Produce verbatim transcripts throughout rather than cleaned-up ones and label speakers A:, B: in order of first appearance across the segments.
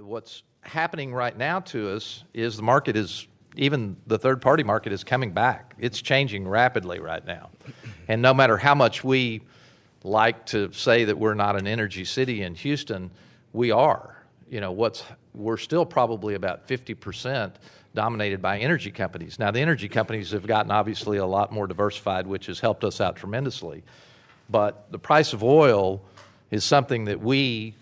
A: what's happening right now to us is the market is, even the third-party market is coming back. It's changing rapidly right now. And no matter how much we like to say that we're not an energy city in Houston, we are. You know, what's we're still probably about fifty percent dominated by energy companies. Now, the energy companies have gotten obviously a lot more diversified, which has helped us out tremendously. But the price of oil is something that we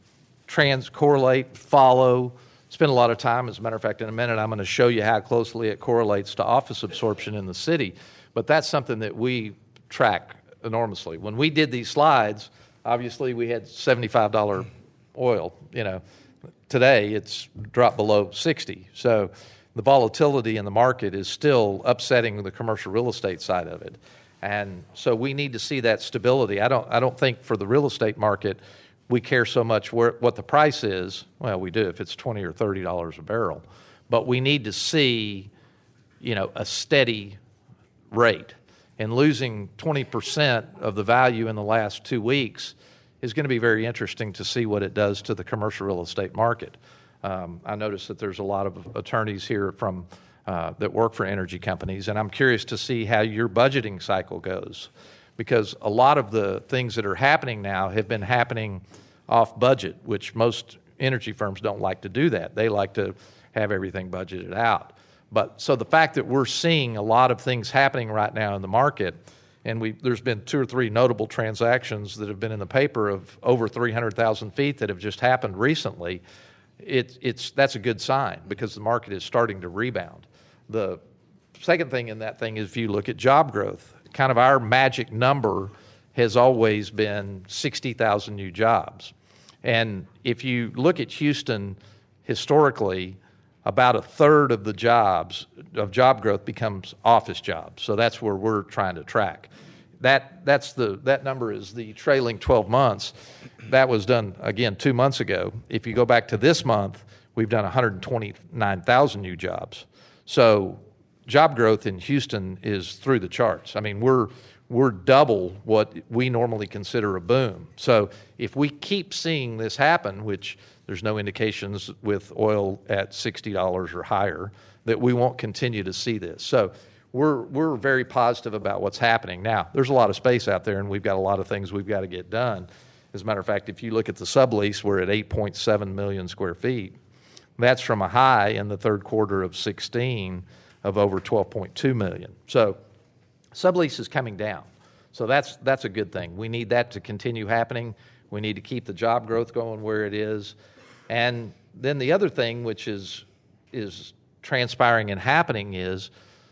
A: trans correlate, follow, spend a lot of time. As a matter of fact, in a minute, I'm going to show you how closely it correlates to office absorption in the city. But that's something that we track enormously. When we did these slides, obviously we had seventy-five dollars oil. You know, today it's dropped below sixty. So the volatility in the market is still upsetting the commercial real estate side of it. And so we need to see that stability. I don't I don't think for the real estate market we care so much where what the price is. Well, we do if it's twenty or thirty dollars a barrel. But we need to see, you know, a steady rate. And losing twenty percent of the value in the last two weeks is going to be very interesting to see what it does to the commercial real estate market. Um, I noticed that there's a lot of attorneys here from uh, that work for energy companies, and I'm curious to see how your budgeting cycle goes, because a lot of the things that are happening now have been happening off budget, which most energy firms don't like to do that. They like to have everything budgeted out. But so the fact that we're seeing a lot of things happening right now in the market, and we there's been two or three notable transactions that have been in the paper of over three hundred thousand feet that have just happened recently, it, it's that's a good sign because the market is starting to rebound. The second thing in that thing is if you look at job growth, kind of our magic number has always been sixty thousand new jobs. And if you look at Houston historically, about a third of the jobs, of job growth becomes office jobs. So that's where we're trying to track. That that's the that number is the trailing twelve months. That was done, again, two months ago. If you go back to this month, we've done one hundred twenty-nine thousand new jobs. So job growth in Houston is through the charts. I mean, we're we're double what we normally consider a boom. So if we keep seeing this happen, which there's no indications with oil at sixty dollars or higher that we won't continue to see this. So we're we're very positive about what's happening. Now, there's a lot of space out there, and we've got a lot of things we've got to get done. As a matter of fact, if you look at the sublease, we're at eight point seven million square feet. That's from a high in the third quarter of sixteen of over twelve point two million. So sublease is coming down. So that's that's a good thing. We need that to continue happening. We need to keep the job growth going where it is. And then the other thing which is is transpiring and happening is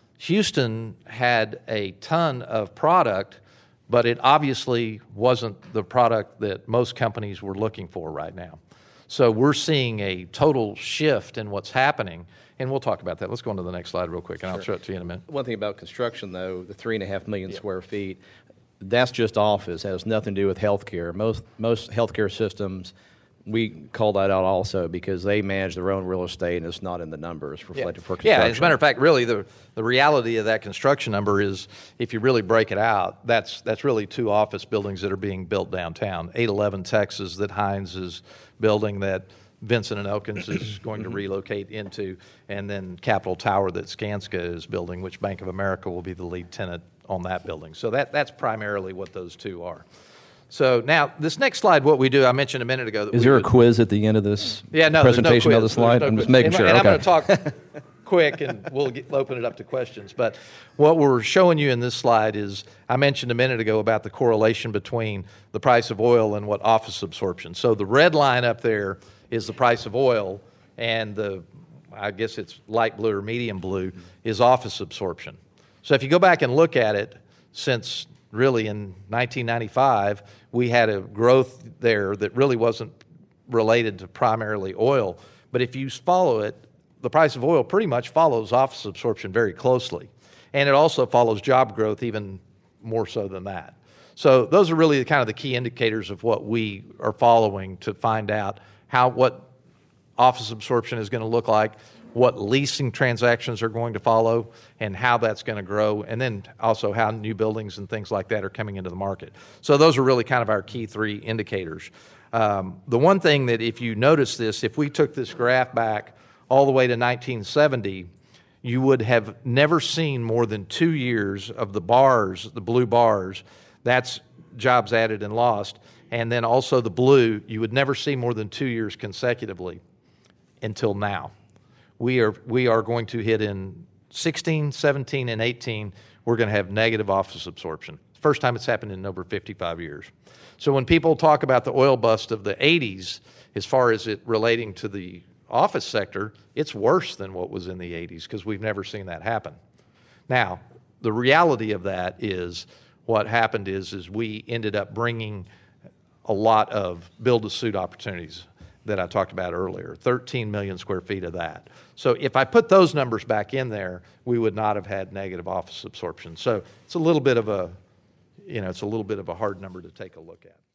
A: Houston had a ton of product, but it obviously wasn't the product that most companies were looking for right now. So we're seeing a total shift in what's happening, and we'll talk about that. Let's go on to the next slide real quick, and sure. I'll show it to you in a minute.
B: One thing about construction, though, the three and a half million yeah. square feet, that's just office. It has nothing to do with healthcare. Most most healthcare systems, we call that out also because they manage their own real estate, and it's not in the numbers reflected
A: yeah.
B: for construction.
A: Yeah, as a matter of fact, really, the the reality of that construction number is, if you really break it out, that's that's really two office buildings that are being built downtown. eight eleven Texas that Hines is building, that Vincent and Elkins is going to relocate into, and then Capitol Tower that Skanska is building, which Bank of America will be the lead tenant on that building. So that that's primarily what those two are. So now, this next slide, what we do, I mentioned a minute ago. That
B: is there a quiz at the end of this
A: yeah, no,
B: presentation
A: no
B: of the slide?
A: No
B: I'm
A: quiz.
B: just making
A: and,
B: sure.
A: And
B: okay.
A: I'm going to talk quick, and we'll get, open it up to questions. But what we're showing you in this slide is, I mentioned a minute ago about the correlation between the price of oil and what office absorption. So the red line up there is the price of oil, and the, I guess it's light blue or medium blue, is office absorption. So if you go back and look at it, since really in nineteen ninety-five, we had a growth there that really wasn't related to primarily oil. But if you follow it, the price of oil pretty much follows office absorption very closely. And it also follows job growth even more so than that. So those are really kind of the key indicators of what we are following to find out how what office absorption is going to look like, what leasing transactions are going to follow, and how that's going to grow, and then also how new buildings and things like that are coming into the market. So those are really kind of our key three indicators. Um, the one thing that if you notice this, if we took this graph back all the way to nineteen seventy, you would have never seen more than two years of the bars, the blue bars. That's jobs added and lost. And then also the blue, you would never see more than two years consecutively until now. We are we are going to hit in sixteen, seventeen, and eighteen, we're going to have negative office absorption. First time it's happened in over fifty-five years. So when people talk about the oil bust of the eighties, as far as it relating to the office sector, it's worse than what was in the eighties because we've never seen that happen. Now, the reality of that is what happened is, is we ended up bringing a lot of build-to-suit opportunities that I talked about earlier, thirteen million square feet of that. So if I put those numbers back in there, we would not have had negative office absorption. So it's a little bit of a, you know, it's a little bit of a hard number to take a look at.